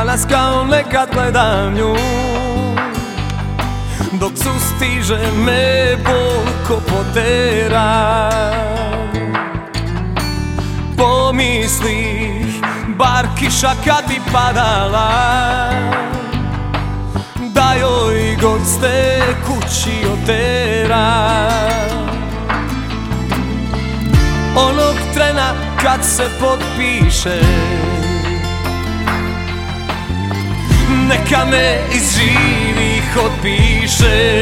Danas kao nekad gledam nju, dok sustiže me bol ko potera. Pomislih, bar kiša kad bi padala, da joj goste kući otera. Onog trena kad se potpiše, neka me iz živih otpiše.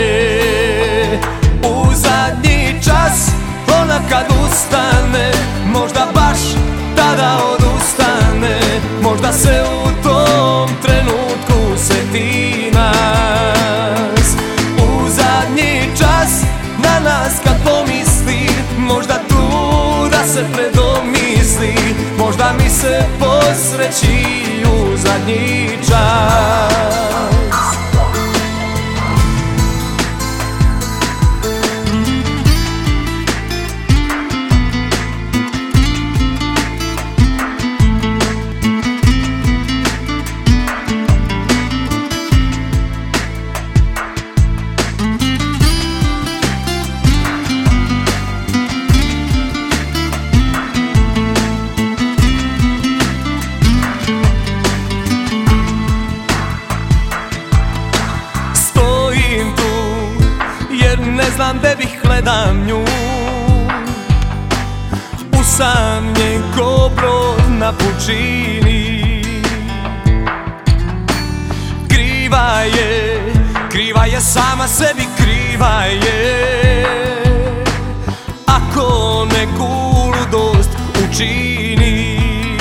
U zadnji čas ona kad ustane, možda baš tada odustane. Možda se u tom trenutku seti nas. U zadnji čas na nas kad pomisli, možda tu da se predomisli. Možda mi se posreći u zadnji čas. Ne znam gde bih gledam nju, usamljen ko brod na pučini. Kriva je sama sebi, kriva je ako neku ludost učini.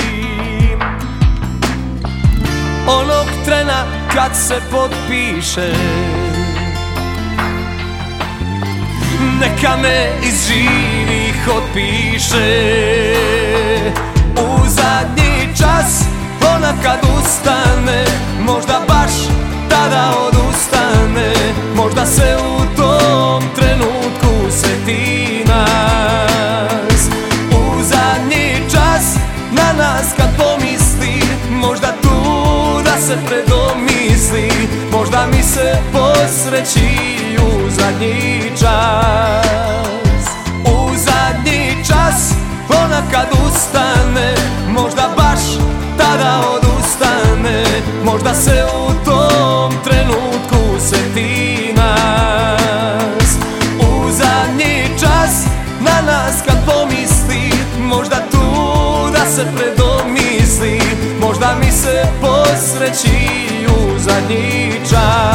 Onog trena kad se potpiše, neka me iz živih otpiše. U zadnji čas ona kad ustane, možda baš tada odustane. Možda se u tom trenutku seti nas. U zadnji čas na nas kad pomisli, možda tu da se predomisli. Možda mi se posreći u zadnji čas. U zadnji čas ona kad ustane, možda baš tada odustane. Možda se u tom trenutku seti nas. U zadnji čas na nas kad pomisli, možda tu da se predomisli. Možda mi se posreći u zadnji čas.